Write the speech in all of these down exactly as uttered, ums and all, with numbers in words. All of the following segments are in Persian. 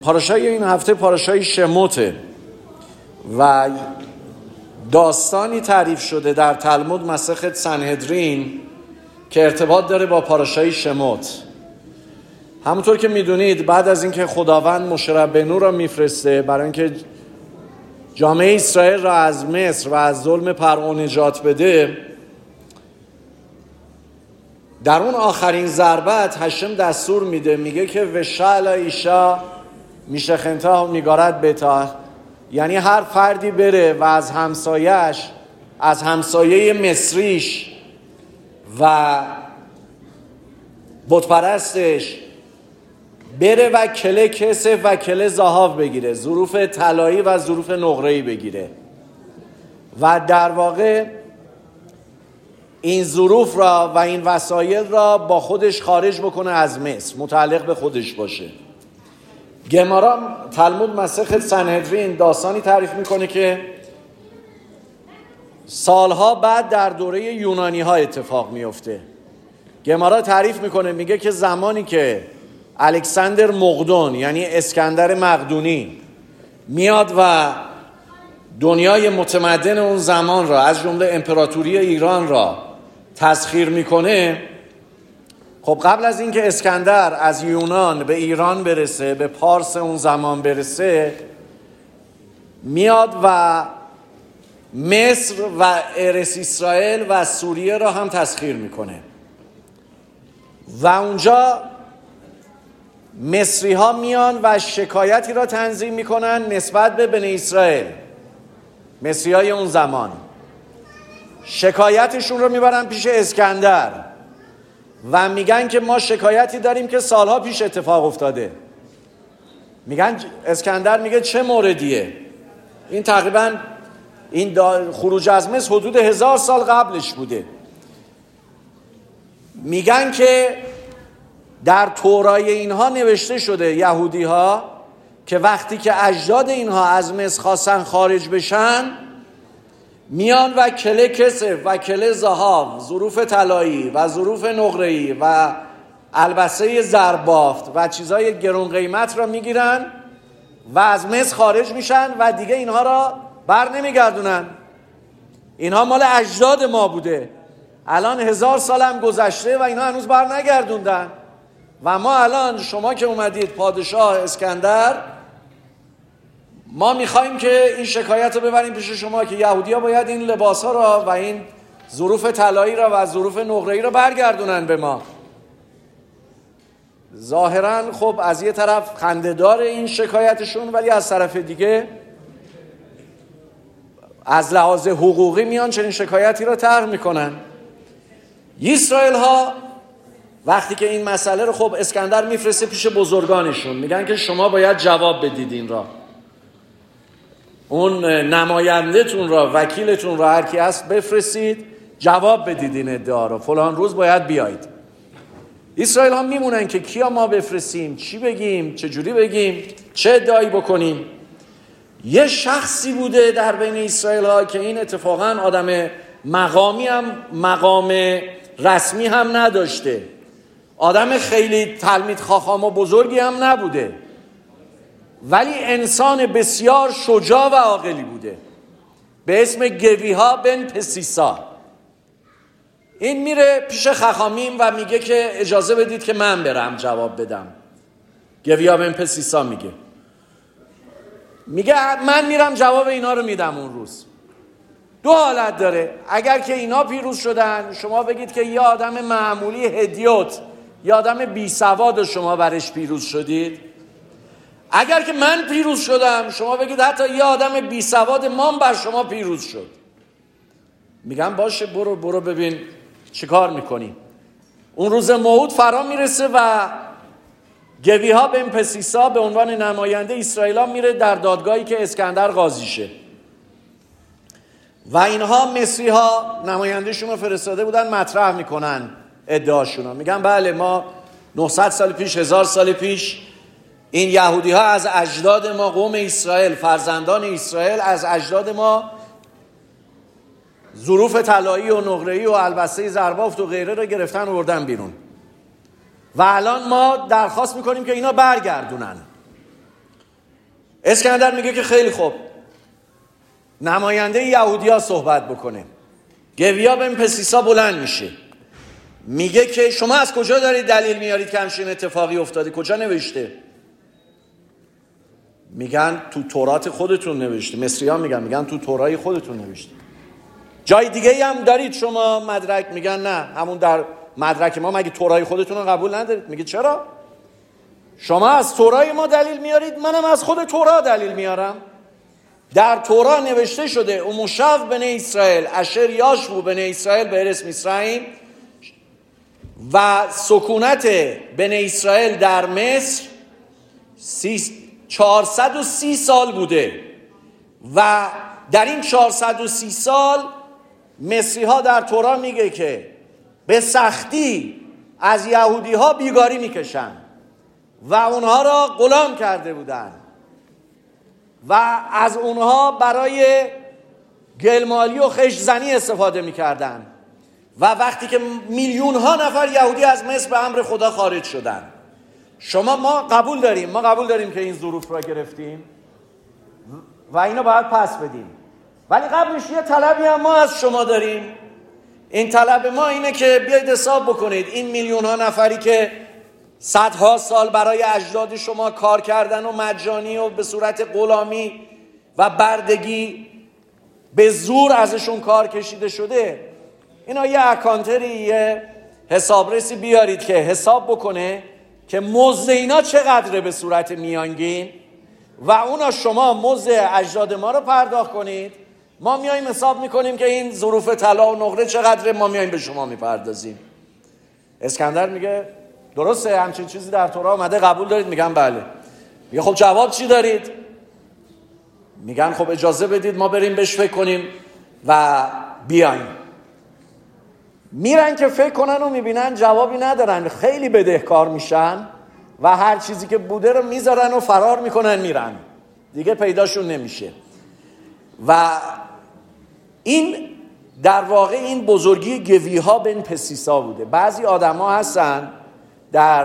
پاراشای این هفته پاراشای شموته و داستانی تعریف شده در تلمود مسخت سنهدرین که ارتباط داره با پاراشای شموت. همونطور که میدونید بعد از اینکه خداوند مشه ربینو را میفرسته برای اینکه جامعه اسرائیل را از مصر و از ظلم فرعون نجات بده، در اون آخرین ضربت هشم دستور میده، میگه که وشعل ایشا میشخنتا و میگارد بتا، یعنی هر فردی بره و از همسایش از همسایه مصریش و بتپرستش بره و کله کسف و کله زهاو بگیره، ظروف طلایی و ظروف نقره‌ای بگیره و در واقع این ظروف را و این وسایل را با خودش خارج بکنه از مصر، متعلق به خودش باشه. گمارا تلمود مسخت سنهدرین داستانی تعریف میکنه که سالها بعد در دوره یونانی ها اتفاق میفته. گمارا تعریف میکنه، میگه که زمانی که الکساندر مقدون یعنی اسکندر مقدونی میاد و دنیای متمدن اون زمان را از جمله امپراتوری ایران را تسخیر میکنه، خب قبل از اینکه اسکندر از یونان به ایران برسه، به پارس اون زمان برسه، میاد و مصر و ارس اسرائیل و سوریه را هم تسخیر میکنه و اونجا مصری ها میان و شکایتی را تنظیم میکنن نسبت به بنی اسرائیل. مصری های اون زمان شکایتشون رو میبرن پیش اسکندر و میگن که ما شکایتی داریم که سالها پیش اتفاق افتاده. میگن اسکندر میگه چه موردیه؟ این تقریبا این خروج از مصر حدود هزار سال قبلش بوده. میگن که در تورای اینها نوشته شده، یهودی ها، که وقتی که اجداد اینها از مصر خواستن خارج بشن میان و کله کسف و کله زهاو، ظروف طلایی و ظروف نقره‌ای و البسه زربافت و چیزای گرون قیمت را میگیرن و از مصر خارج میشن و دیگه اینها را بر نمیگردونن. اینها مال اجداد ما بوده، الان هزار سال هم گذشته و اینها هنوز بر نگردوندن و ما الان شما که اومدید پادشاه اسکندر، ما میخوایم که این شکایت رو ببریم پیش شما که یهودی ها باید این لباس ها را و این ظروف طلایی را و ظروف نقره‌ای را برگردونن به ما. ظاهرا خب از یه طرف خنده‌دار این شکایتشون، ولی از طرف دیگه از لحاظ حقوقی میان چنین شکایتی را طرح میکنن. اسرائیل ها وقتی که این مسئله رو خب اسکندر میفرسته پیش بزرگانشون، میگن که شما باید جواب بدید این را، اون نماینده‌تون را، وکیلتون را، هر کی هست بفرستید جواب بدید این ادعا رو، فلان روز باید بیایید. اسرائیل ها میمونن که کیا ما بفرستیم، چی بگیم، چه جوری بگیم، چه ادعایی بکنیم. یه شخصی بوده در بین اسرائیل ها که این اتفاقا آدم مقامی هم مقام رسمی هم نداشته، آدم خیلی تلمید خاخام و بزرگی هم نبوده، ولی انسان بسیار شجاع و عاقلی بوده به اسم گویها بن پسیسا. این میره پیش خخامیم و میگه که اجازه بدید که من برم جواب بدم. گویها بن پسیسا میگه میگه من میرم جواب اینا رو میدم. اون روز دو حالت داره، اگر که اینا پیروز شدن شما بگید که یه آدم معمولی هدیوت، یه آدم بی سواد شما برش پیروز شدید. اگر که من پیروز شدم شما بگید حتی یه آدم بی سواد ما بر شما پیروز شد. میگم باشه، برو برو ببین چی کار میکنی. اون روز موعود فرا میرسه و گویها بن پسیسا به عنوان نماینده اسرائیل میره در دادگاهی که اسکندر قاضیشه و اینها مصری ها نمایندهشون رو فرستاده بودن، مطرح میکنن ادعاشون رو. میگن بله ما نهصد سال پیش، هزار سال پیش این یهودی ها از اجداد ما، قوم اسرائیل، فرزندان اسرائیل از اجداد ما ظروف طلایی و نقره‌ای و البسه زربافت و غیره رو گرفتن و بردن بیرون و الان ما درخواست میکنیم که اینا برگردونن. اسکندر میگه که خیلی خوب، نماینده یهودی ها صحبت بکنه. گویا بن پسیسا بلند میشه، میگه که شما از کجا دارید دلیل میارید که همچین اتفاقی افتاده؟ کجا نوشته؟ میگن تو تورات خودتون نوشته. مصری ها میگن میگن تو تورای خودتون نوشته. جای دیگه هم دارید شما مدرک؟ میگن نه، همون در مدرک ما. مگه تورای خودتون رو قبول ندارید؟ میگه چرا؟ شما از تورای ما دلیل میارید، منم از خود تورا دلیل میارم. در تورا نوشته شده اموشاو بن اسرائیل اشر یاشبو بن اسرائیل به ارث مصرعیم، و سکونت بن اسرائیل در مصر چهارصد و سی سال بوده و در این چهارصد و سی سال مصری ها در تورا میگه که به سختی از یهودی ها بیگاری میکشن و اونها را غلام کرده بودن و از اونها برای گلمالی و خشزنی استفاده میکردن و وقتی که میلیون ها نفر یهودی از مصر به امر خدا خارج شدن. شما ما قبول داریم ما قبول داریم که این ظروف را گرفتیم و اینو باید پس بدیم، ولی قبلش یه طلبی هم ما از شما داریم. این طلب ما اینه که بیاید حساب بکنید این میلیون ها نفری که صدها سال برای اجداد شما کار کردن و مجانی و به صورت غلامی و بردگی به زور ازشون کار کشیده شده، اینا یه اکانتری، یه حسابرسی بیارید که حساب بکنه که مزد اینا چقدره به صورت میانگین و اونا شما مزد اجداد ما رو پرداخت کنید. ما میایم حساب میکنیم که این ظروف طلا و نقره چقدره، ما میایم به شما میپردازیم. اسکندر میگه درسته همچین چیزی در تورا اومده، قبول دارید؟ میگن بله. میگه خب جواب چی دارید؟ میگن خب اجازه بدید ما بریم بهش فکر کنیم و بیایم. میرن که فکر کنن و میبینن جوابی ندارن، خیلی بدهکار میشن و هر چیزی که بوده رو میذارن و فرار میکنن میرن، دیگه پیداشون نمیشه. و این در واقع این بزرگی گویها بن پسیسا بوده. بعضی آدم ها هستن در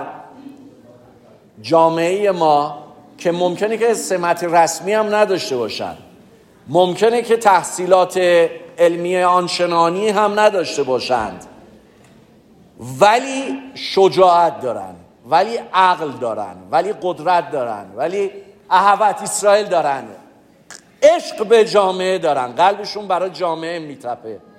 جامعه ما که ممکنه که سمت رسمی هم نداشته باشن، ممکنه که تحصیلات علمی آنچنانی هم نداشته باشند، ولی شجاعت دارن، ولی عقل دارن، ولی قدرت دارن، ولی اهوت اسرائیل دارن، عشق به جامعه دارن، قلبشون برای جامعه میتپه.